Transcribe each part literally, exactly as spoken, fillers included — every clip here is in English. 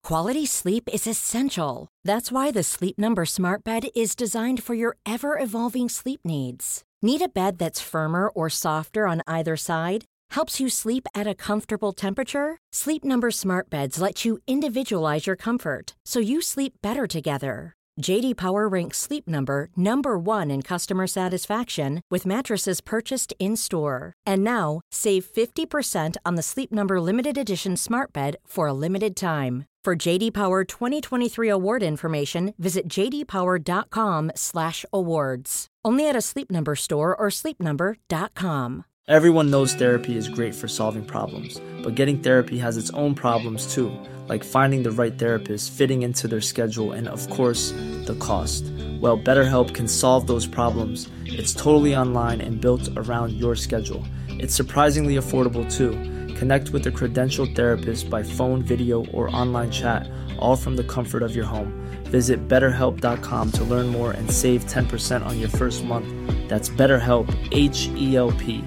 Quality sleep is essential. That's why the Sleep Number Smart Bed is designed for your ever-evolving sleep needs. Need a bed that's firmer or softer on either side? Helps you sleep at a comfortable temperature? Sleep Number Smart Beds let you individualize your comfort, so you sleep better together. J D Power ranks Sleep Number number one in customer satisfaction with mattresses purchased in-store. And now, save fifty percent on the Sleep Number Limited Edition Smart Bed for a limited time. For J D Power twenty twenty-three award information, visit j d power dot com slash awards. Only at a Sleep Number store or sleep number dot com. Everyone knows therapy is great for solving problems, but getting therapy has its own problems too, like finding the right therapist, fitting into their schedule, and of course, the cost. Well, BetterHelp can solve those problems. It's totally online and built around your schedule. It's surprisingly affordable too. Connect with a credentialed therapist by phone, video, or online chat, all from the comfort of your home. Visit better help dot com to learn more and save ten percent on your first month. That's BetterHelp, H E L P.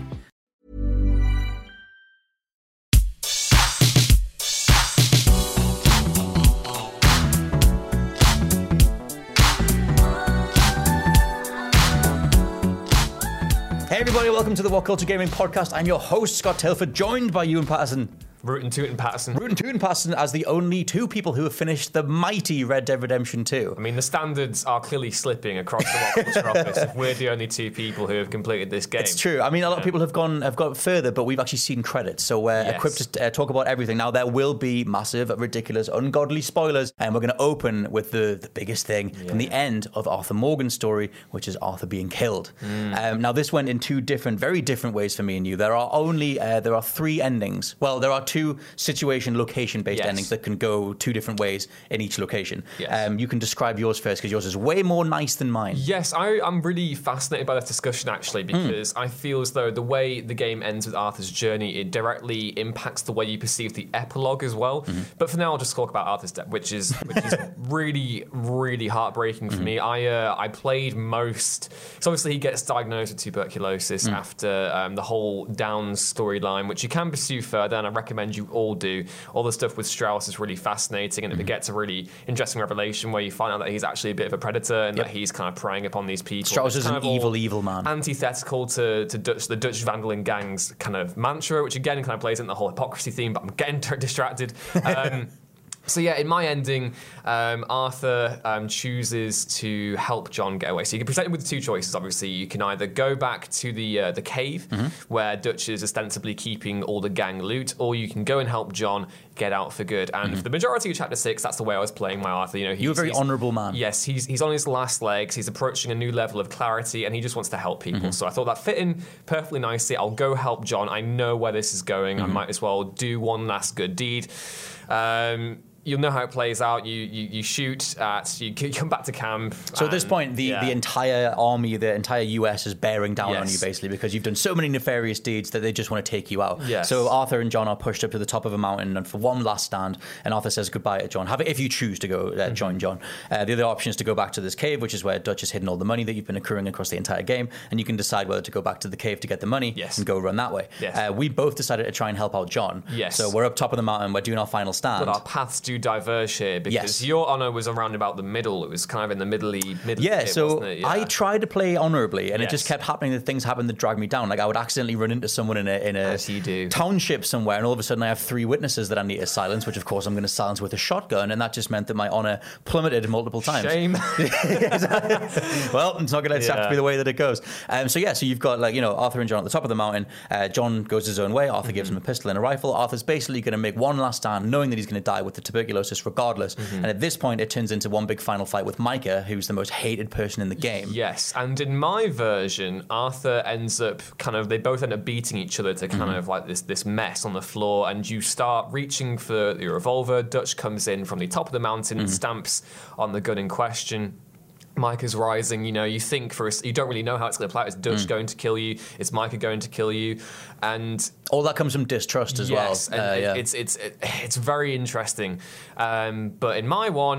Hey everybody, welcome to the What Culture Gaming Podcast. I'm your host, Scott Tailford, joined by Ewan Patterson. Rootin' Tootin' Patterson. Rootin' Tootin' Patterson as the only two people who have finished the mighty Red Dead Redemption two. I mean, the standards are clearly slipping across the What Culture office if we're the only two people who have completed this game. It's true. I mean, a lot of people have gone have got further, but we've actually seen credits, so we're Yes. equipped to uh, talk about everything. Now, there will be massive, ridiculous, ungodly spoilers, and we're going to open with the, the biggest thing Yeah. from the end of Arthur Morgan's story, which is Arthur being killed. Mm. Um, now, this went in two different, very different ways for me and you. There are only uh, there are three endings. Well, there are two situations. Location-based Yes. endings that can go two different ways in each location. Yes. Um, you can describe yours first because yours is way more nice than mine. Yes, I, I'm really fascinated by this discussion, actually, because mm. I feel as though the way the game ends with Arthur's journey, it directly impacts the way you perceive the epilogue as well. Mm-hmm. But for now, I'll just talk about Arthur's death, which is which is really, really heartbreaking for mm-hmm. me. I uh, I played most... So obviously he gets diagnosed with tuberculosis mm. after um, the whole Downs storyline, which you can pursue further, and I recommend you all do. All the stuff with Strauss is really fascinating, and mm-hmm. it gets a really interesting revelation where you find out that he's actually a bit of a predator and yep. that he's kind of preying upon these people. Strauss is an evil, evil man. Antithetical to, to Dutch, the Dutch Vanderlyn gang's kind of mantra, which again kind of plays into the whole hypocrisy theme, but I'm getting distracted. Um, So yeah, in my ending, um, Arthur um, chooses to help John get away. So you can present him with two choices, obviously. You can either go back to the uh, the cave, mm-hmm. where Dutch is ostensibly keeping all the gang loot, or you can go and help John get out for good. And mm-hmm. for the majority of Chapter six, that's the way I was playing my Arthur. You know, You're a very honourable man. Yes, he's he's on his last legs, he's approaching a new level of clarity, and he just wants to help people. Mm-hmm. So I thought that fit in perfectly nicely. I'll go help John. I know where this is going. Mm-hmm. I might as well do one last good deed. Um... You'll know how it plays out. You you, you shoot at, you come back to camp. So at this point, the, yeah. the entire army, the entire U S is bearing down yes. on you, basically, because you've done so many nefarious deeds that they just want to take you out. Yes. So Arthur and John are pushed up to the top of a mountain and for one last stand, and Arthur says goodbye to John. Have it if you choose to go uh, mm-hmm. join John. Uh, the other option is to go back to this cave, which is where Dutch has hidden all the money that you've been accruing across the entire game, and you can decide whether to go back to the cave to get the money yes. and go run that way. Yes. Uh, we both decided to try and help out John. Yes. So we're up top of the mountain, we're doing our final stand. But our paths do diverge here, because yes. your honour was around about the middle. It was kind of in the middle-y, middle Yeah, bit, so wasn't it? Yeah. I tried to play honourably, and yes. it just kept happening that things happened that dragged me down. Like I would accidentally run into someone in a in a As you do. township somewhere, and all of a sudden I have three witnesses that I need to silence, which of course I'm going to silence with a shotgun, and that just meant that my honour plummeted multiple times. Shame. Well, it's not going to yeah. have to be the way that it goes. Um, so yeah, so you've got like you know Arthur and John at the top of the mountain. Uh, John goes his own way. Arthur mm-hmm. gives him a pistol and a rifle. Arthur's basically going to make one last stand, knowing that he's going to die with the tuberculosis regardless. Mm-hmm. And at this point, it turns into one big final fight with Micah, who's the most hated person in the game. Yes, and in my version, Arthur ends up kind of, they both end up beating each other to kind mm-hmm. of like this this mess on the floor, and you start reaching for your revolver. Dutch comes in from the top of the mountain, mm-hmm. stamps on the gun in question. Micah's rising, you know, you think for a, you don't really know how it's going to play out. Is Dutch mm. going to kill you? Is Micah going to kill you? And all that comes from distrust as yes, well. And uh, it, yeah. it's it's it, it's very interesting. Um, but in my one,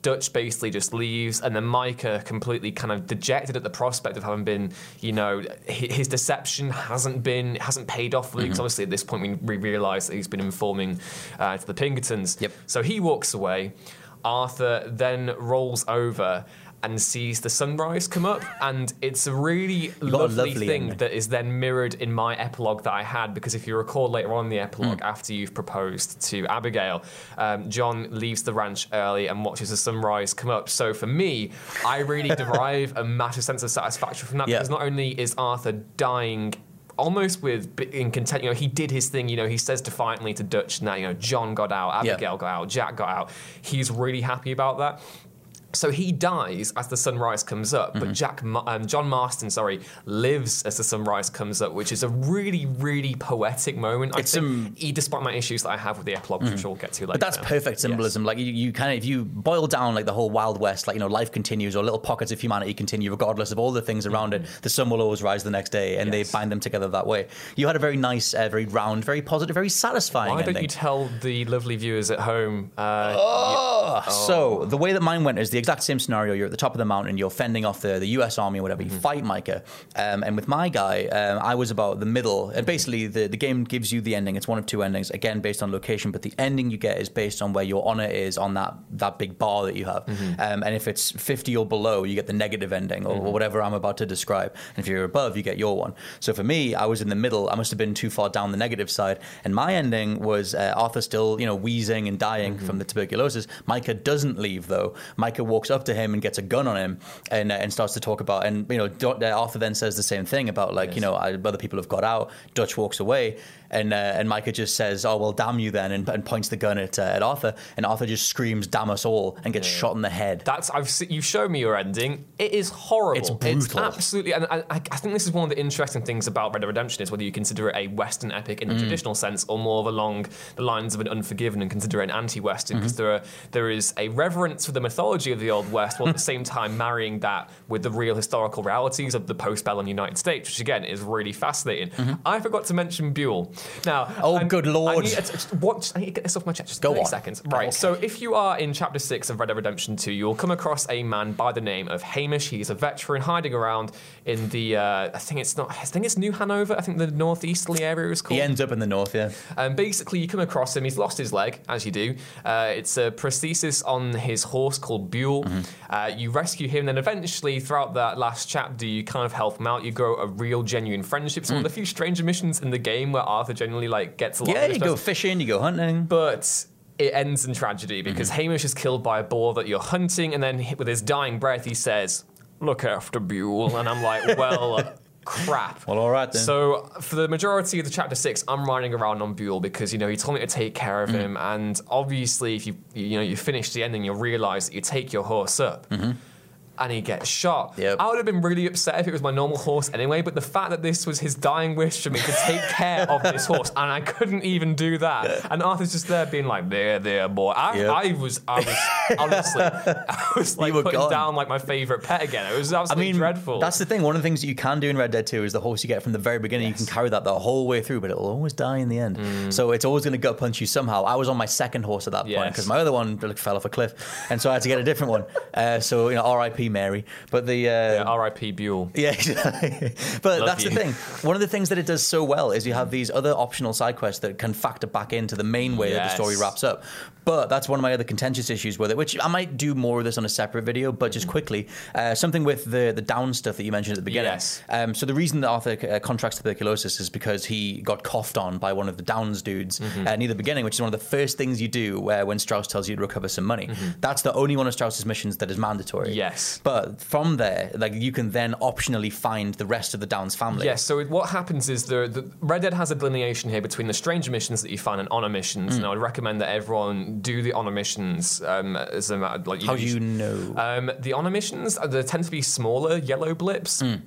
Dutch basically just leaves, and then Micah, completely kind of dejected at the prospect of having been, you know, his deception hasn't been hasn't paid off. Because mm-hmm. obviously at this point we, we realise that he's been informing uh, to the Pinkertons. Yep. So he walks away. Arthur then rolls over and sees the sunrise come up, and it's a really lovely, lovely thing ending. that is then mirrored in my epilogue that I had, because if you recall later on in the epilogue, mm. after you've proposed to Abigail, um, John leaves the ranch early and watches the sunrise come up. So for me, I really derive a massive sense of satisfaction from that, yeah. because not only is Arthur dying almost with in content, you know, he did his thing, you know, he says defiantly to Dutch now, you know, John got out, Abigail yeah. got out, Jack got out. He's really happy about that. So he dies as the sunrise comes up, but mm-hmm. Jack, um, John Marston, sorry, lives as the sunrise comes up, which is a really, really poetic moment. I it's think, um, despite my issues that I have with the epilogue, mm-hmm. which we'll get to later. But that's perfect symbolism. Yes. Like you, you kind of, if you boil down like the whole Wild West, like, you know, life continues, or little pockets of humanity continue, regardless of all the things around mm-hmm. it. The sun will always rise the next day, and yes. they bind them together that way. You had a very nice, uh, very round, very positive, very satisfying. Why ending. don't you tell the lovely viewers at home? Uh, oh, you, oh. So the way that mine went is the exact same scenario. You're at the top of the mountain, you're fending off the, the U S Army or whatever, you mm-hmm. fight Micah. Um, and with my guy, um, I was about the middle. And basically, the, the game gives you the ending. It's one of two endings, again, based on location. But the ending you get is based on where your honor is on that, that big bar that you have. Mm-hmm. Um, and if it's fifty or below, you get the negative ending, or, mm-hmm. or whatever I'm about to describe. And if you're above, you get your one. So for me, I was in the middle. I must have been too far down the negative side. And my ending was uh, Arthur still, you know, wheezing and dying mm-hmm. from the tuberculosis. Micah doesn't leave, though. Micah walks up to him and gets a gun on him, and uh, and starts to talk about, and you know, Arthur then says the same thing about, like, yes. you know, other people have got out. Dutch walks away, and uh, and Micah just says, "Oh well, damn you then," and, and points the gun at uh, at Arthur, and Arthur just screams, "Damn us all," and gets yeah. shot in the head. That's I've se- you showed me your ending. It is horrible. It's brutal. It's absolutely, and I, I think this is one of the interesting things about Red Dead Redemption is whether you consider it a Western epic in the mm. traditional sense, or more of along the lines of an Unforgiven and consider it an anti-Western, because mm-hmm. there are there is a reverence for the mythology of the Old West, while at the same time marrying that with the real historical realities of the post-bellum United States, which again is really fascinating. Mm-hmm. I forgot to mention Buell. Now, oh I'm, good lord! I need, to, what, I need to get this off my chest. Just Go thirty on. seconds. Right. Okay. So, if you are in Chapter Six of Red Dead Redemption Two, you'll come across a man by the name of Hamish. He's a veteran hiding around in the. Uh, I think it's not. I think it's New Hanover. I think the northeasterly area is called. He ends up in the north, yeah. And um, basically, you come across him. He's lost his leg, as you do. Uh, it's a prosthesis on his horse called Buell. Mm-hmm. Uh, you rescue him, and then eventually, throughout that last chapter, you kind of help him out. You grow a real, genuine friendship. It's mm. one of the few stranger missions in the game where Arthur genuinely like gets a lot. Yeah, of you go fishing, you go hunting, but it ends in tragedy because mm-hmm. Hamish is killed by a boar that you're hunting, and then with his dying breath, he says, "Look after Buell," and I'm like, well. Crap. Well, all right then. So for the majority of the chapter six, I'm riding around on Buell because, you know, he told me to take care of mm. him, and obviously, if you you know you finish the ending, you'll realise that you take your horse up. Mm-hmm. And he gets shot. Yep. I would have been really upset if it was my normal horse anyway, but the fact that this was his dying wish for me to take care of this horse, and I couldn't even do that. And Arthur's just there being like, there, there, boy. I, yep. I was, I was, honestly, I was like putting gone. down like my favourite pet again. It was absolutely I mean, dreadful. That's the thing. One of the things that you can do in Red Dead two is the horse you get from the very beginning. Yes. You can carry that the whole way through, but it'll always die in the end. Mm. So it's always going to gut punch you somehow. I was on my second horse at that yes. point because my other one fell off a cliff, and so I had to get a different one. Uh, so, you know, R I P Mary. But the uh, yeah, R I P Buell. Yeah, exactly. But Love that's you. the thing. One of the things that it does so well is you have these other optional side quests that can factor back into the main way yes. that the story wraps up. But that's one of my other contentious issues with it, which I might do more of this on a separate video, but just quickly, uh, something with the, the down stuff that you mentioned at the beginning. Yes. Um, so the reason that Arthur uh, contracts tuberculosis is because he got coughed on by one of the Downs dudes mm-hmm. uh, near the beginning, which is one of the first things you do uh, when Strauss tells you to recover some money. Mm-hmm. That's the only one of Strauss's missions that is mandatory. Yes. But from there, like, you can then optionally find the rest of the Downs family. Yes, so what happens is the, the Red Dead has a delineation here between the stranger missions that you find and honor missions, mm. and I would recommend that everyone do the honor missions. Um, as a, like, you How know, do you know? Um, the honor missions, they tend to be smaller yellow blips. Mm.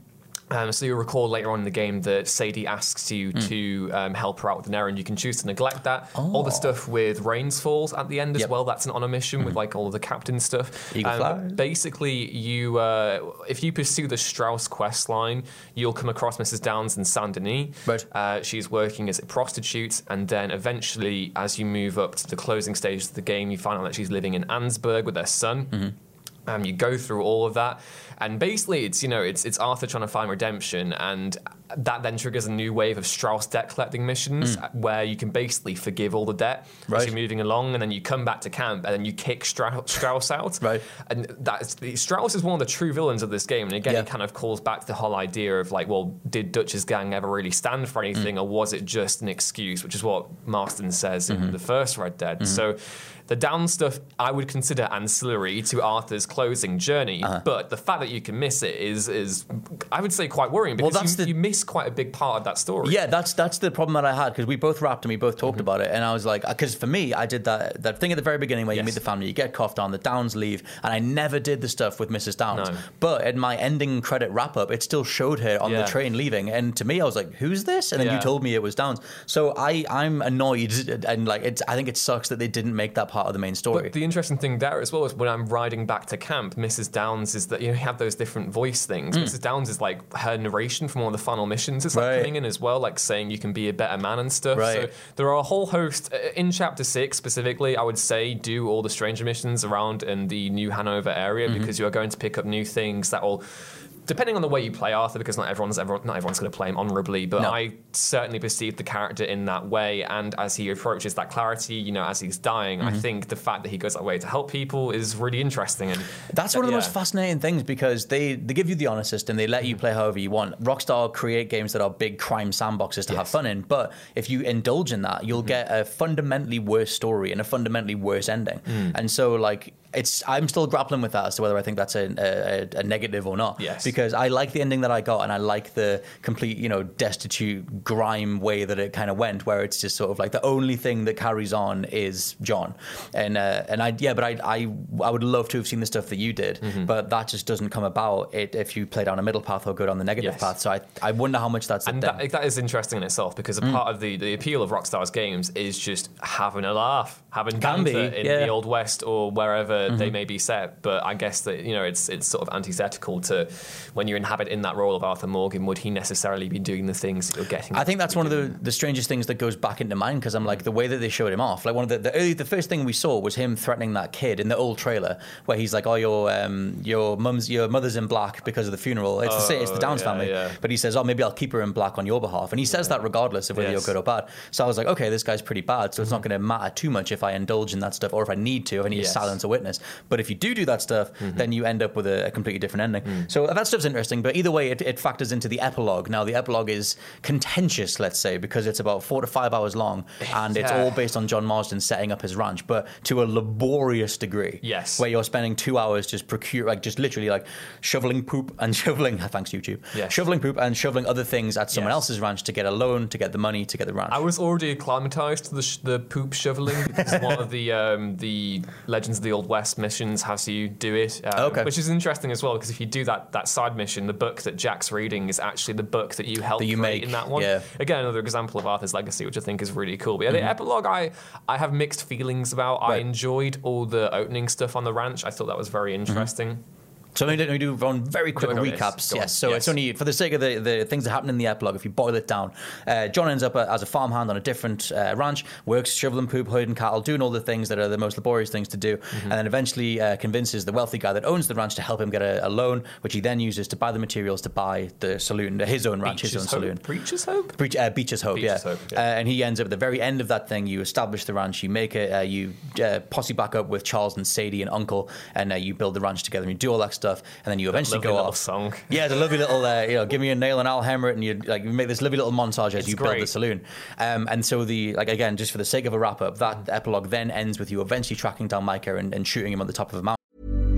Um, so you'll recall later on in the game that Sadie asks you mm. to um, help her out with an errand. You can choose to neglect that. Oh. All the stuff with Rains Falls at the end as yep. well, that's an honor mission mm-hmm. with like all of the captain stuff. Um, basically, you uh, if you pursue the Strauss quest line, you'll come across Missus Downs in Saint Denis. Right. Uh, she's working as a prostitute, and then eventually, as you move up to the closing stages of the game, you find out that she's living in Ansburg with her son. Mm-hmm. Um, you go through all of that, and basically it's, you know, it's it's Arthur trying to find redemption, and that then triggers a new wave of Strauss debt collecting missions mm. where you can basically forgive all the debt right. as you're moving along, and then you come back to camp and then you kick Strauss, Strauss out. Right. And that's, Strauss is one of the true villains of this game, and again yeah. it kind of calls back to the whole idea of like, well, did Dutch's gang ever really stand for anything, mm. or was it just an excuse, which is what Marston says mm-hmm. in the first Red Dead. Mm-hmm. So the down stuff I would consider ancillary to Arthur's closing journey, uh-huh. but the fact that you can miss it is, is I would say, quite worrying, because well, that's you, the... you miss quite a big part of that story. Yeah, that's that's the problem that I had, because we both rapped and we both talked mm-hmm. about it, and I was like, because for me, I did that that thing at the very beginning where yes. you meet the family, you get coughed on, the Downs leave, and I never did the stuff with Missus Downs. No. But in my ending credit wrap-up, it still showed her on yeah. the train leaving, and to me, I was like, who's this? And then yeah. you told me it was Downs. So I, I'm annoyed, and like it's, I think it sucks that they didn't make that part of the main story. But the interesting thing there as well is when I'm riding back to camp, Missus Downs is that, you know, you have those different voice things. Mm. Missus Downs is like her narration from one of the final missions is like right. coming in as well, like saying you can be a better man and stuff. Right. So there are a whole host in chapter six specifically. I would say do all the stranger missions around in the New Hanover area mm-hmm. because you are going to pick up new things that will, depending on the way you play Arthur, because not everyone's ever, not everyone's going to play him honourably, but no. I certainly perceived the character in that way, and as he approaches that clarity, you know, as he's dying, mm-hmm. I think the fact that he goes that way to help people is really interesting. And that's one of the yeah. most fascinating things, because they, they give you the honor system, they let you play however you want. Rockstar create games that are big crime sandboxes to yes. have fun in, but if you indulge in that, you'll mm-hmm. get a fundamentally worse story and a fundamentally worse ending. Mm. And so, like, it's I'm still grappling with that as to whether I think that's a, a, a negative or not. Yes. Because I like the ending that I got, and I like the complete, you know, destitute grime way that it kind of went, where it's just sort of like the only thing that carries on is John. And uh, and I yeah, but I, I I would love to have seen the stuff that you did, mm-hmm. but that just doesn't come about it if you play down a middle path or go down the negative yes. path. So I I wonder how much that's and that, that is interesting in itself, because a mm. part of the, the appeal of Rockstar's games is just having a laugh, having banter in yeah. the Old West or wherever mm-hmm. they may be set. But I guess that, you know, it's it's sort of antithetical to when you inhabit in that role of Arthur Morgan, would he necessarily be doing the things that you're getting? I think that's one of the, the strangest things that goes back into mind, because I'm like, the way that they showed him off, like one of the the, early, the first thing we saw was him threatening that kid in the old trailer, where he's like, oh, your um your mum's your mother's in black because of the funeral. It's oh, the it's the Downs yeah, family, yeah. but he says, oh, maybe I'll keep her in black on your behalf, and he says yeah. that regardless of whether yes. you're good or bad. So I was like, okay, this guy's pretty bad, so mm-hmm. it's not going to matter too much if I indulge in that stuff, or if I need to, if I need yes. to silence a witness. But if you do do that stuff, mm-hmm. then you end up with a, a completely different ending. Mm. So that stuff's interesting, but either way, it, it factors into the epilogue. Now, the epilogue is contentious, let's say, because it's about four to five hours long, and yeah. it's all based on John Marsden setting up his ranch, but to a laborious degree. Yes. Where you're spending two hours just procure, like just literally like shoveling poop and shoveling, thanks YouTube, yes. shoveling poop and shoveling other things at someone yes. else's ranch to get a loan, to get the money, to get the ranch. I was already acclimatized to the, sh- the poop shoveling, because one of the um, the Legends of the Old West missions has you do it, um, okay. which is interesting as well, because if you do that that side mission, the book that Jack's reading is actually the book that you helped that you create make in that one. Yeah. Again, another example of Arthur's legacy, which I think is really cool. But yeah, mm-hmm. the epilogue, I I have mixed feelings about. Right. I enjoyed all the opening stuff on the ranch. I thought that was very interesting. Mm-hmm. So let me do one very quick recaps. Yes, so yes. it's only for the sake of the, the things that happen in the epilogue. If you boil it down, uh, John ends up as a farmhand on a different uh, ranch, works shoveling poop, herding cattle, doing all the things that are the most laborious things to do, mm-hmm. and then eventually uh, convinces the wealthy guy that owns the ranch to help him get a, a loan, which he then uses to buy the materials to buy the saloon, his own ranch, Beach's his own Hope. saloon. Preacher's Hope? Preach, uh, Beach's Hope, Beach's yeah. Hope, yeah. Uh, and he ends up at the very end of that thing. You establish the ranch, you make it, uh, you uh, posse back up with Charles and Sadie and Uncle, and uh, you build the ranch together and you do all that stuff, and then you eventually lovely go little off. Song. Yeah, the lovely little, uh, you know, give me a nail and I'll hammer it, and you like you make this lovely little montage as it's you great. build the saloon. Um, and so the like again, just for the sake of a wrap up, that epilogue then ends with you eventually tracking down Micah and, and shooting him on the top of a mountain.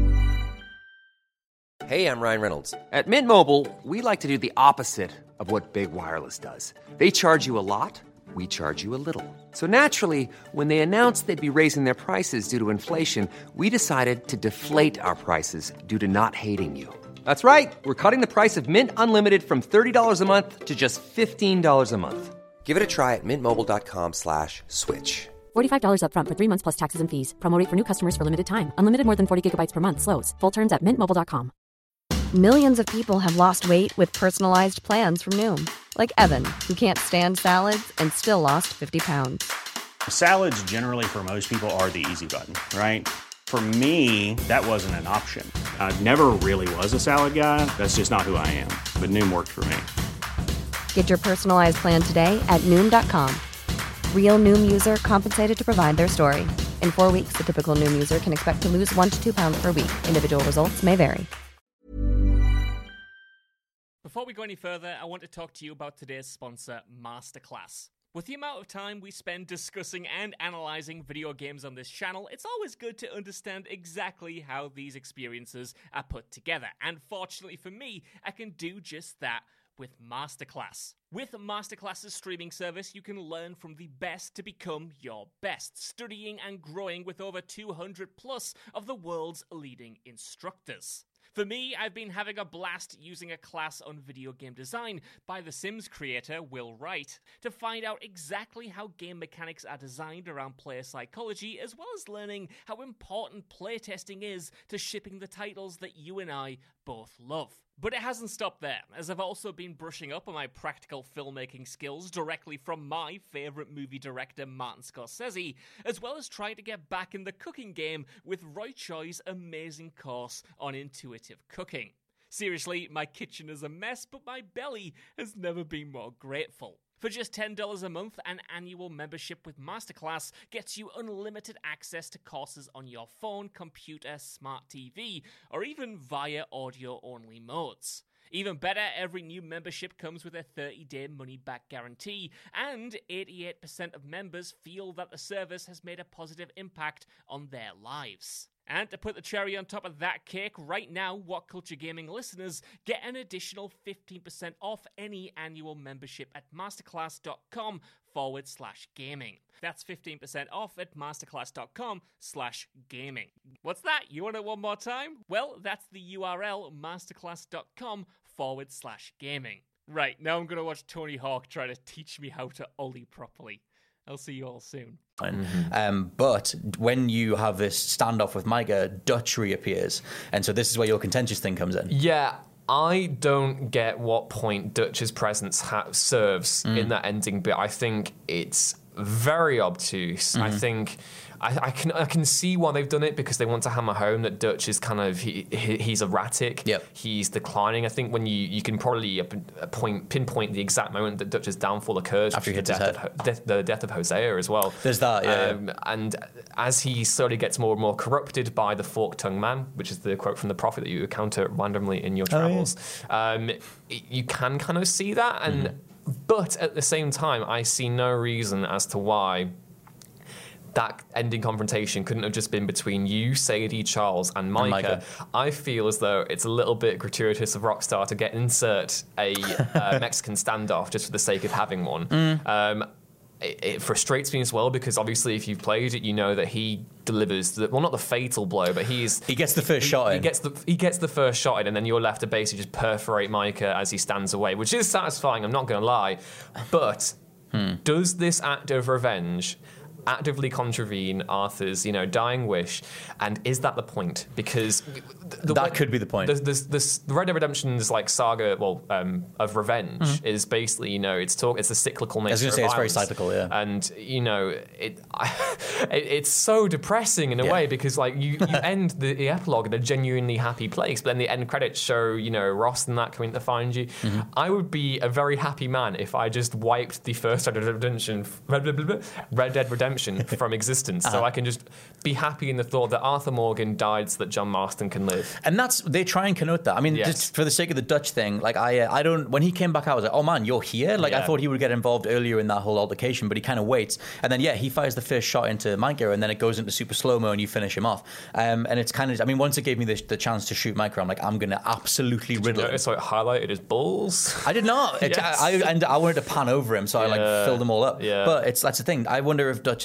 Hey, I'm Ryan Reynolds. At Mint Mobile, we like to do the opposite of what Big Wireless does. They charge you a lot. We charge you a little. So naturally, when they announced they'd be raising their prices due to inflation, we decided to deflate our prices due to not hating you. That's right. We're cutting the price of Mint Unlimited from thirty dollars a month to just fifteen dollars a month. Give it a try at mintmobile.com slash switch. forty-five dollars up front for three months plus taxes and fees. Promo rate for new customers for limited time. Unlimited more than forty gigabytes per month. Slows full terms at mint mobile dot com. Millions of people have lost weight with personalized plans from Noom. Like Evan, who can't stand salads and still lost fifty pounds. Salads generally for most people are the easy button, right? For me, that wasn't an option. I never really was a salad guy. That's just not who I am. But Noom worked for me. Get your personalized plan today at Noom dot com. Real Noom user compensated to provide their story. In four weeks, the typical Noom user can expect to lose one to two pounds per week. Individual results may vary. Before we go any further, I want to talk to you about today's sponsor, Masterclass. With the amount of time we spend discussing and analysing video games on this channel, it's always good to understand exactly how these experiences are put together. And fortunately for me, I can do just that with Masterclass. With Masterclass's streaming service, you can learn from the best to become your best, studying and growing with over two hundred plus of the world's leading instructors. For me, I've been having a blast using a class on video game design by The Sims creator Will Wright to find out exactly how game mechanics are designed around player psychology, as well as learning how important playtesting is to shipping the titles that you and I both love. But it hasn't stopped there, as I've also been brushing up on my practical filmmaking skills directly from my favourite movie director Martin Scorsese, as well as trying to get back in the cooking game with Roy Choi's amazing course on intuitive cooking. Seriously, my kitchen is a mess, but my belly has never been more grateful. For just ten dollars a month, an annual membership with Masterclass gets you unlimited access to courses on your phone, computer, smart T V, or even via audio-only modes. Even better, every new membership comes with a thirty-day money-back guarantee, and eighty-eight percent of members feel that the service has made a positive impact on their lives. And to put the cherry on top of that cake, right now, What Culture Gaming listeners get an additional fifteen percent off any annual membership at masterclass.com forward slash gaming. That's fifteen percent off at masterclass.com slash gaming. What's that? You want it one more time? Well, that's the U R L, masterclass.com forward slash gaming. Right, now I'm going to watch Tony Hawk try to teach me how to ollie properly. I'll see you all soon. Mm-hmm. Um, but when you have this standoff with Micah, Dutch reappears. And so this is where your contentious thing comes in. Yeah, I don't get what point Dutch's presence ha- serves mm. in that ending bit. I think it's very obtuse. Mm-hmm. I think I, I can I can see why they've done it, because they want to hammer home that Dutch is kind of he, he, he's erratic. Yep. He's declining. I think when you, you can probably point pinpoint the exact moment that Dutch's downfall occurs after he hits the his death head. Of, death, the death of Hosea as well. There's that, yeah. Um, and as he slowly gets more and more corrupted by the forked-tongued man, which is the quote from the prophet that you encounter randomly in your travels, oh, yeah. um, you can kind of see that. And mm-hmm. but at the same time, I see no reason as to why that ending confrontation couldn't have just been between you, Sadie, Charles, and Micah. and Micah. I feel as though it's a little bit gratuitous of Rockstar to get insert a uh, Mexican standoff just for the sake of having one. Mm. Um, it, it frustrates me as well, because obviously if you've played it, you know that he delivers the, well, not the fatal blow, but he's he gets the first he, shot in. He gets the he gets the first shot in, and then you're left to basically just perforate Micah as he stands away, which is satisfying. I'm not going to lie, but hmm. does this act of revenge actively contravene Arthur's, you know, dying wish, and is that the point? Because the, that could be the point. The, the, the, the Red Dead Redemption's like saga, well, um, of revenge mm-hmm. is basically, you know, it's talk, it's the cyclical nature. I was going to say of it's violence. very cyclical, yeah. And you know, it, I, it it's so depressing in a yeah. way, because like you, you end the, the epilogue in a genuinely happy place, but then the end credits show, you know, Ross and that coming to find you. Mm-hmm. I would be a very happy man if I just wiped the first Red Dead Redemption, Red Dead Redemption from existence, uh-huh. so I can just be happy in the thought that Arthur Morgan died so that John Marston can live. And that's, they try and connote that. I mean, yes. just for the sake of the Dutch thing, like I, uh, I don't. When he came back out, I was like, oh man, you're here. Like yeah. I thought he would get involved earlier in that whole altercation, but he kind of waits, and then yeah, he fires the first shot into Micah, and then it goes into super slow mo, and you finish him off. Um, and it's kind of, I mean, once it gave me the, the chance to shoot Micah, I'm like, I'm gonna absolutely did riddle you notice him. So it highlighted his balls. I did not. It, yes. I, I and I wanted to pan over him, so yeah. I like filled them all up. Yeah. But it's that's the thing. I wonder if Dutch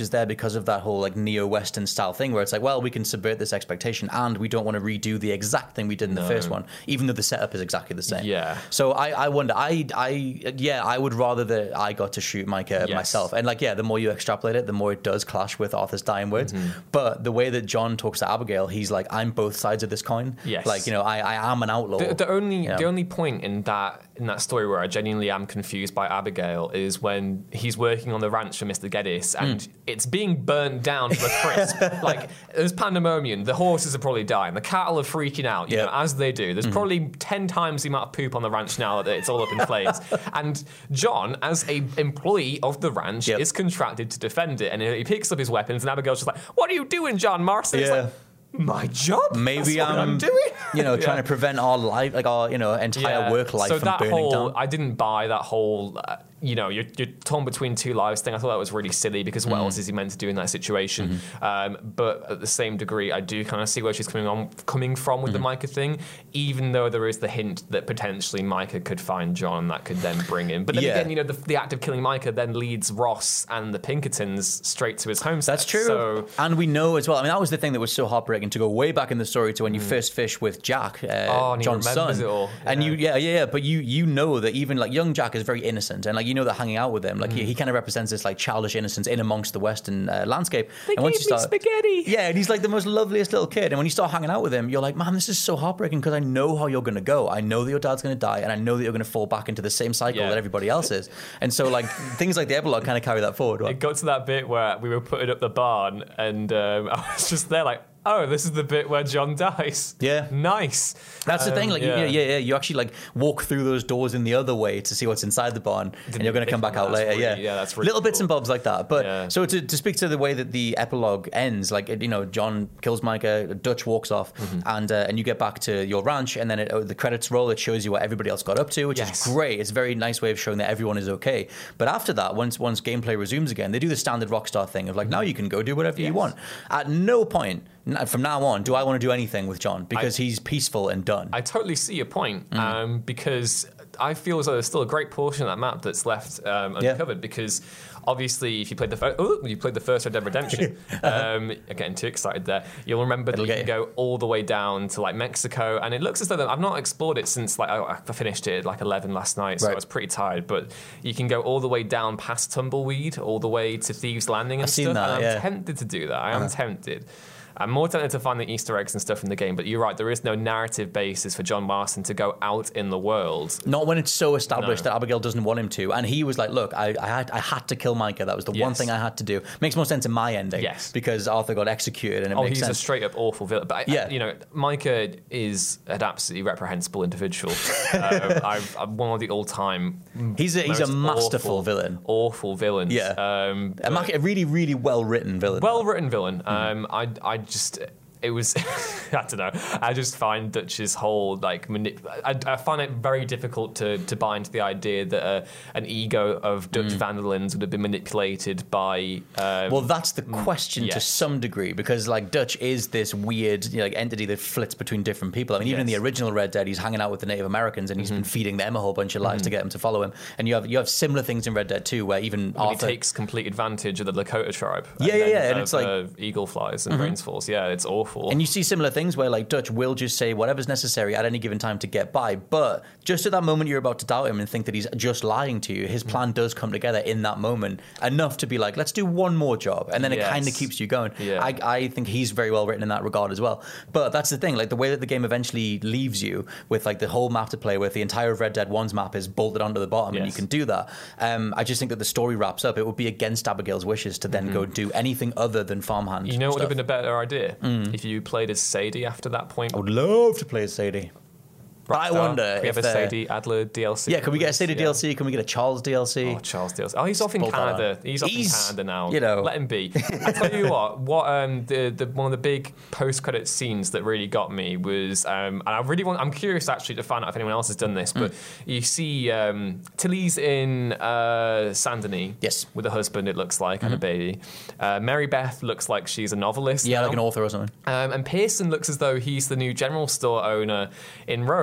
is there because of that whole like neo-Western style thing where it's like, well, we can subvert this expectation and we don't want to redo the exact thing we did in no. the first one, even though the setup is exactly the same. Yeah. So I, I wonder, I, I, yeah, I would rather that I got to shoot Micah yes. myself. And like, yeah, the more you extrapolate it, the more it does clash with Arthur's dying words. Mm-hmm. But the way that John talks to Abigail, he's like, I'm both sides of this coin. Yes. Like, you know, I, I am an outlaw. The, the only, you know? the only point in that in that story where I genuinely am confused by Abigail is when he's working on the ranch for Mister Geddes and mm. it's being burnt down to a crisp. Like, there's pandemonium. The horses are probably dying. The cattle are freaking out, you yep. know, as they do. There's mm. probably ten times the amount of poop on the ranch now that it's all up in flames. And John, as a employee of the ranch, yep. is contracted to defend it. And he picks up his weapons and Abigail's just like, what are you doing, John Marston? Yeah. It's like, my job? Maybe That's I'm, what I'm doing. You know, yeah. trying to prevent our life, like our, you know, entire yeah. work life so from that burning whole, down. I didn't buy that whole, uh, you know, you're, you're torn between two lives thing. I thought that was really silly because what mm. else is he meant to do in that situation? Mm-hmm. Um, but at the same degree, I do kind of see where she's coming on, coming from with mm-hmm. the Micah thing, even though there is the hint that potentially Micah could find John that could then bring him. But then yeah. again, you know, the, the act of killing Micah then leads Ross and the Pinkertons straight to his homestead. That's true. So, and we know as well, I mean, that was the thing that was so heartbreaking to go way back in the story to when you mm. first fish with Jack, uh, oh, and John's son. It all. Yeah. And you, yeah, yeah, yeah, but you you know that even like young Jack is very innocent and like you know that hanging out with him, like mm. he, he kind of represents this like childish innocence in amongst the Western uh, landscape. They and once gave you me start, spaghetti. Yeah, and he's like the most loveliest little kid. And when you start hanging out with him, you're like, man, this is so heartbreaking because I know how you're going to go. I know that your dad's going to die and I know that you're going to fall back into the same cycle yeah. that everybody else is. And so like things like the epilogue kind of carry that forward. Right? It got to that bit where we were putting up the barn and um, I was just there like, oh, this is the bit where John dies. Yeah. Nice. That's um, the thing. Like, yeah. yeah, yeah, yeah. You actually like walk through those doors in the other way to see what's inside the barn, Didn't and you're going to come back out later. Really, yeah, yeah, that's really little cool. bits and bobs like that. But yeah. so to, to speak to the way that the epilogue ends, like you know, John kills Micah, Dutch walks off, mm-hmm. and uh, and you get back to your ranch, and then it, oh, the credits roll. It shows you what everybody else got up to, which yes. is great. It's a very nice way of showing that everyone is okay. But after that, once once gameplay resumes again, they do the standard Rockstar thing of like, now you can go do whatever yes. you want. At no point from now on do I want to do anything with John because I, he's peaceful and done. I totally see your point mm. um, because I feel as though there's still a great portion of that map that's left um, uncovered yeah. because obviously if you played the first, oh, you played the first Red Dead Redemption, um, I'm getting too excited there. You'll remember It'll that you can you. go all the way down to like Mexico, and it looks as though I've not explored it since like I, I finished it at like eleven last night, so right. I was pretty tired. But you can go all the way down past Tumbleweed, all the way to Thieves Landing and I've stuff. Seen that, and I'm yeah. tempted to do that. I am uh-huh. tempted. I'm more tempted to find the Easter eggs and stuff in the game, but you're right, there is no narrative basis for John Marston to go out in the world. Not when it's so established no. that Abigail doesn't want him to. And he was like, look, I, I, had, I had to kill Micah. That was the yes. one thing I had to do. Makes more sense in my ending. Yes. Because Arthur got executed and it oh, makes he's sense. a straight up awful villain. But, I, yeah. I, you know, Micah is an absolutely reprehensible individual. uh, I've, I'm one of the all time. He's a, he's a masterful awful, villain. Awful villain. Yeah. Um, a, a really, really well written villain. Well written villain. Mm-hmm. Um, I, I just. It was, I don't know. I just find Dutch's whole like, manip- I, I find it very difficult to, to buy into the idea that uh, an ego of Dutch mm. van der Linde's would have been manipulated by. Um, well, that's the question yes. to some degree because like Dutch is this weird you know, like entity that flits between different people. I mean, even yes. in the original Red Dead, he's hanging out with the Native Americans and he's mm-hmm. been feeding them a whole bunch of lies mm-hmm. to get them to follow him. And you have you have similar things in Red Dead two where even when Arthur he takes complete advantage of the Lakota tribe. Yeah, yeah, yeah, and of, it's like uh, eagle flies and mm-hmm. brains falls. Yeah, it's awful. And you see similar things where like Dutch will just say whatever's necessary at any given time to get by, but just at that moment you're about to doubt him and think that he's just lying to you, his plan does come together in that moment enough to be like, let's do one more job, and then yes. it kind of keeps you going. Yeah. I, I think he's very well written in that regard as well. But that's the thing, like the way that the game eventually leaves you with like the whole map to play with, the entire of Red Dead one's map is bolted onto the bottom yes. and you can do that. Um, I just think that the story wraps up. It would be against Abigail's wishes to then mm-hmm. go do anything other than farmhand. You know what would stuff. have been a better idea? Mm. If you played as Sadie after that point. I would love to play as Sadie. But I wonder Can we if have a uh, Sadie Adler D L C. Yeah, can we get a Sadie yeah. D L C? Can we get a Charles D L C? Oh, Charles D L C. Oh, he's off in Both Canada. are. He's off He's, in Canada now. You know. Let him be. I tell you what, what um, the, the one of the big post-credit scenes that really got me was, um, and I really want, I'm curious actually to find out if anyone else has done this, but mm. you see um, Tilly's in uh, Saint Denis. Yes. With a husband, it looks like, mm-hmm. and a baby. Uh, Mary Beth looks like she's a novelist. Yeah, now. like an author or something. Um, and Pearson looks as though he's the new general store owner in Rhodes.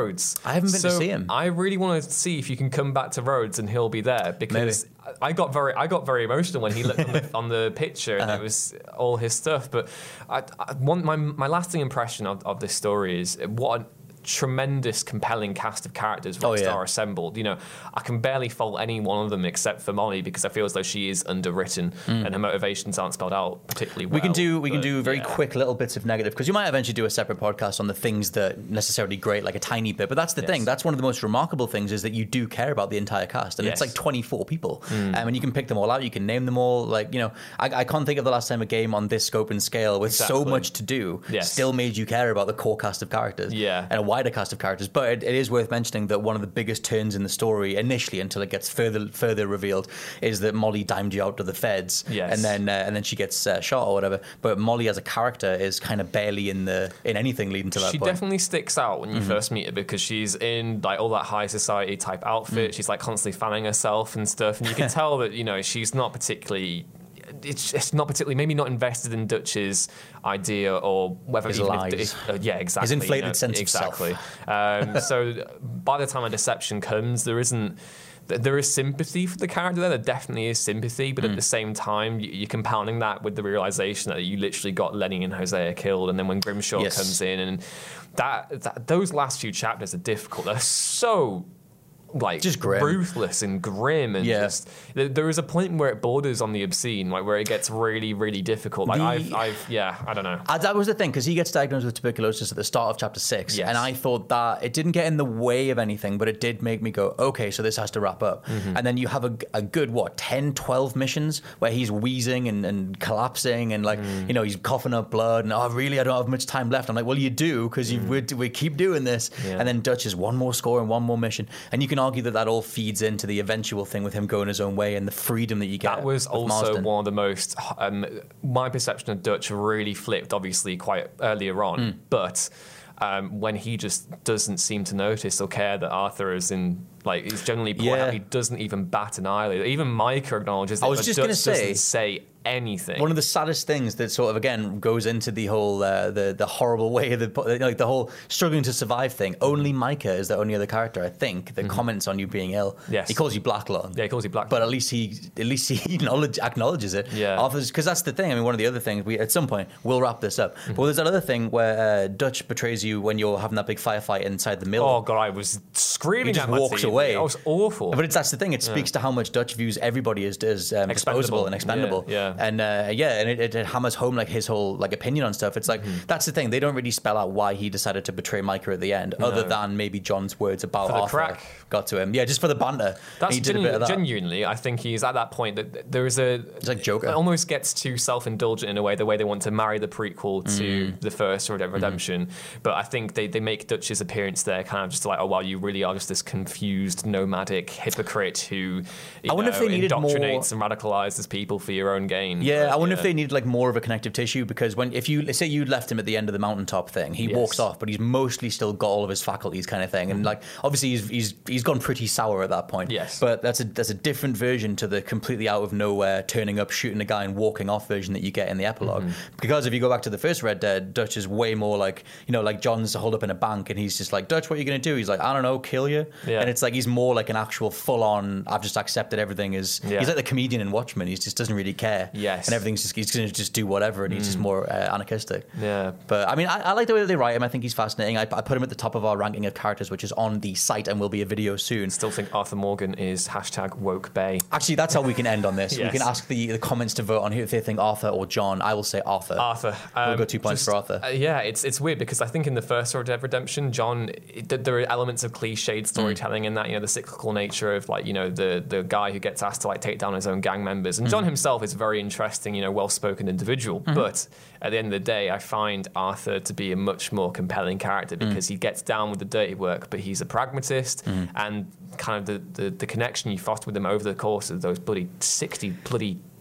Rhodes. I haven't been so to see him. I really want to see if you can come back to Rhodes and he'll be there, because Maybe. I got very I got very emotional when he looked on, the, on the picture and uh-huh. it was all his stuff. But I, I, one, my my lasting impression of, of this story is what a tremendous, compelling cast of characters Rockstar oh, yeah. assembled. You know, I can barely fault any one of them except for Molly, because I feel as though she is underwritten mm. and her motivations aren't spelled out particularly well. We can do we but, can do very yeah. quick little bits of negative, because you might eventually do a separate podcast on the things that necessarily great, like a tiny bit. But that's the yes. thing. That's one of the most remarkable things, is that you do care about the entire cast, and yes. it's like twenty-four people, mm. um, and you can pick them all out. You can name them all. Like, you know, I, I can't think of the last time a game on this scope and scale with exactly. so much to do yes. still made you care about the core cast of characters, yeah. and a wider cast of characters. But it, it is worth mentioning that one of the biggest turns in the story initially, until it gets further further revealed, is that Molly dimed you out to the feds, yes. and then uh, and then she gets uh, shot or whatever. But Molly as a character is kind of barely in the in anything leading to that she point. Definitely sticks out when you mm-hmm. first meet her, because she's in like all that high society type outfit. Mm. She's like constantly fanning herself and stuff, and you can tell that, you know, she's not particularly. It's, it's not particularly, maybe not invested in Dutch's idea, or whether his even lies. If, if, uh, yeah, exactly. His inflated you know, sense exactly. of self. um, so by the time a deception comes, there isn't. There is sympathy for the character there. There definitely is sympathy, but mm. at the same time, you're compounding that with the realization that you literally got Lenny and Hosea killed, and then when Grimshaw yes. comes in, and that, that those last few chapters are difficult. They're so. Like just grim. Ruthless and grim, and yeah. just there is a point where it borders on the obscene, like where it gets really, really difficult. Like the, I've, I've, yeah, I don't know. I, that was the thing, because he gets diagnosed with tuberculosis at the start of chapter six, yes. and I thought that it didn't get in the way of anything, but it did make me go, okay, so this has to wrap up. Mm-hmm. And then you have a, a good what ten, twelve missions where he's wheezing and, and collapsing, and like mm. you know, he's coughing up blood, and oh really, I don't have much time left. I'm like, well, you do, because mm. we we keep doing this, yeah. and then Dutch is one more score and one more mission, and you can argue that that all feeds into the eventual thing with him going his own way and the freedom that you get. That was also Marsden. one of the most. Um, my perception of Dutch really flipped, obviously, quite earlier on, mm. but. Um, when he just doesn't seem to notice or care that Arthur is in, like, he's generally point yeah. out, he doesn't even bat an eyelid. Even Micah acknowledges that. I was just going to say, doesn't say anything. One of the saddest things that sort of again goes into the whole uh, the the horrible way of the like the whole struggling to survive thing. Only Micah is the only other character, I think, that mm-hmm. comments on you being ill. Yes, he calls you Black Lung. Yeah, he calls you Black Lung. But at least he at least he acknowledge, acknowledges it. Yeah, Arthur's, because that's the thing. I mean, one of the other things we at some point we'll wrap this up. Mm-hmm. But there's another thing where uh, Dutch betrays you when you're having that big firefight inside the mill. Oh god, I was screaming. He just at walks T V. away. That was awful. But it's, that's the thing. It speaks yeah. to how much Dutch views everybody as, as um, disposable and expendable. Yeah, yeah. And uh, yeah. And it, it hammers home like his whole like opinion on stuff. It's like mm-hmm. that's the thing. They don't really spell out why he decided to betray Micah at the end, no. other than maybe John's words about for the Arthur crack. got to him. Yeah, just for the banter. That's he did genu- a bit of that. Genuinely, I think he's at that point that there is a. It's like Joker. It almost gets too self-indulgent in a way. The way they want to marry the prequel to mm. the first Red Dead Redemption, mm-hmm. but I think they, they make Dutch's appearance there kind of just like, oh well, you really are just this confused nomadic hypocrite who you I wonder know, if they needed indoctrinates more... and radicalizes people for your own gain. Yeah, but, I wonder yeah. if they needed like more of a connective tissue, because when if you say you left him at the end of the mountaintop thing, he yes. walks off, but he's mostly still got all of his faculties, kind of thing, and like obviously he's he's he's gone pretty sour at that point. Yes, but that's a that's a different version to the completely out of nowhere turning up, shooting a guy, and walking off version that you get in the epilogue. Mm-hmm. Because if you go back to the first Red Dead, Dutch is way more like, you know, like John's holed up in a bank, and he's just like, Dutch, what are you going to do? He's like, I don't know, kill you. Yeah. And it's like he's more like an actual full on. I've just accepted everything is. Yeah. He's like the comedian in Watchmen. He just doesn't really care. Yes, and everything's just he's going to just do whatever, and he's mm. just more uh, anarchistic. Yeah, but I mean, I, I like the way that they write him. I think he's fascinating. I, I put him at the top of our ranking of characters, which is on the site and will be a video soon. Still think Arthur Morgan is hashtag woke bay. Actually, that's how we can end on this. Yes. We can ask the, the comments to vote on who if they think Arthur or John. I will say Arthur. Arthur. Um, we'll go two points just, for Arthur. Uh, yeah, it's it's weird because I think in the first Red Dead Redemption, John, it, there are elements of cliched storytelling mm. in that. You know, the cyclical nature of like you know the the guy who gets asked to like take down his own gang members, and mm. John himself is a very interesting, you know, well-spoken individual. Mm-hmm. But at the end of the day, I find Arthur to be a much more compelling character because mm. he gets down with the dirty work, but he's a pragmatist, mm. and kind of the, the the connection you foster with him over the course of those bloody sixty bloody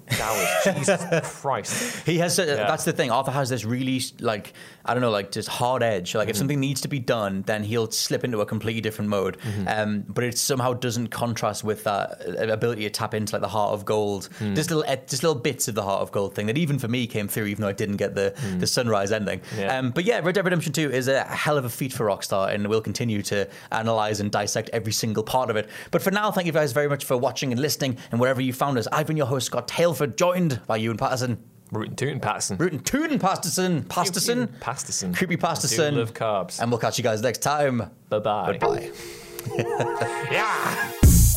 hours. Jesus Christ. He has, uh, Yeah. that's the thing. Arthur has this really, like, I don't know, like just hard edge. Like, if Mm-hmm. something needs to be done, then he'll slip into a completely different mode. Mm-hmm. Um, but it somehow doesn't contrast with that ability to tap into like the Heart of Gold. Mm. Just little, just little bits of the Heart of Gold thing that even for me came through, even though I didn't get the, the Sunrise ending. Yeah. Um, but yeah, Red Dead Redemption two is a hell of a feat for Rockstar, and we'll continue to analyze and dissect every single part of it. But for now, thank you guys very much for watching and listening, and wherever you found us. I've been your host, Scott Tailford, joined by Ewan Patterson. Rootin' tootin' Patterson. Rootin' tootin' Pasterson. Pasterson. Pasterson. Creepy I Pasterson. do love carbs. And we'll catch you guys next time. Bye-bye. Goodbye. Yeah.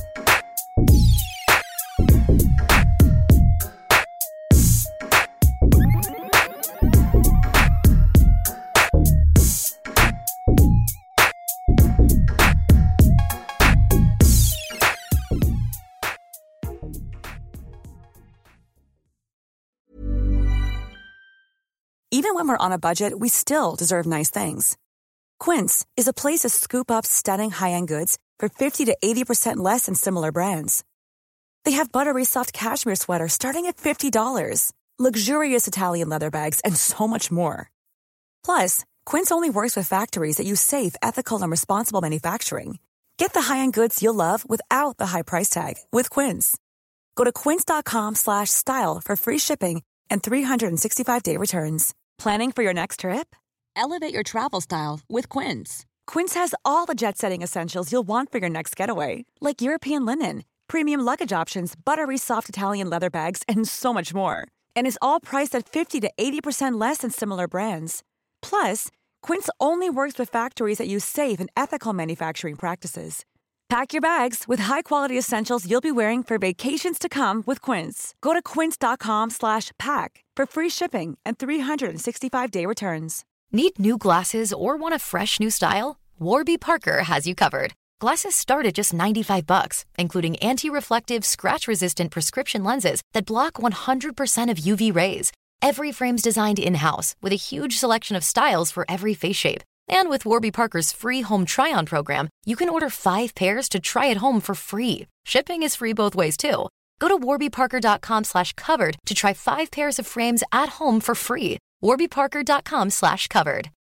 Even when we're on a budget, we still deserve nice things. Quince is a place to scoop up stunning high-end goods for fifty to eighty percent less than similar brands. They have buttery soft cashmere sweaters starting at fifty dollars, luxurious Italian leather bags, and so much more. Plus, Quince only works with factories that use safe, ethical, and responsible manufacturing. Get the high-end goods you'll love without the high price tag with Quince. Go to quince.com slash style for free shipping and three sixty-five day returns. Planning for your next trip? Elevate your travel style with Quince. Quince has all the jet-setting essentials you'll want for your next getaway, like European linen, premium luggage options, buttery soft Italian leather bags, and so much more. And is all priced at fifty to eighty percent less than similar brands. Plus, Quince only works with factories that use safe and ethical manufacturing practices. Pack your bags with high-quality essentials you'll be wearing for vacations to come with Quince. Go to quince.com slash pack for free shipping and three sixty-five day returns. Need new glasses or want a fresh new style? Warby Parker has you covered. Glasses start at just ninety-five bucks, including anti-reflective, scratch-resistant prescription lenses that block one hundred percent of U V rays. Every frame's designed in-house with a huge selection of styles for every face shape. And with Warby Parker's free home try-on program, you can order five pairs to try at home for free. Shipping is free both ways, too. Go to warbyparker.com slash covered to try five pairs of frames at home for free. warbyparker.com slash covered.